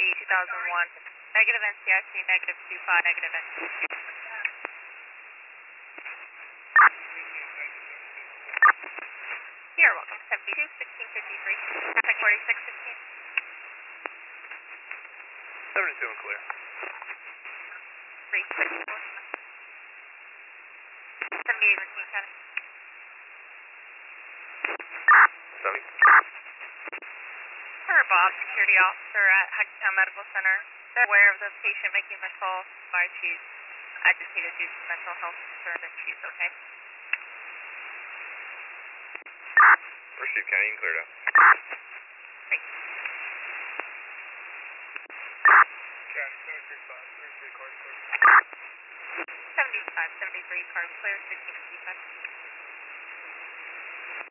2001. Negative NCIC, negative 25, negative NCIC. You're welcome. 72, 1653. Traffic 4615. 72 and clear. 364. 78, McKean County. 70. For Bob, security officer at Hackettstown Medical Center. They're aware of the patient making the call. Why she's agitated due to mental health concerns and she's okay. Receive County and cleared out. Great. County 735, 33 card clear. 75, 73, card clear, 1655.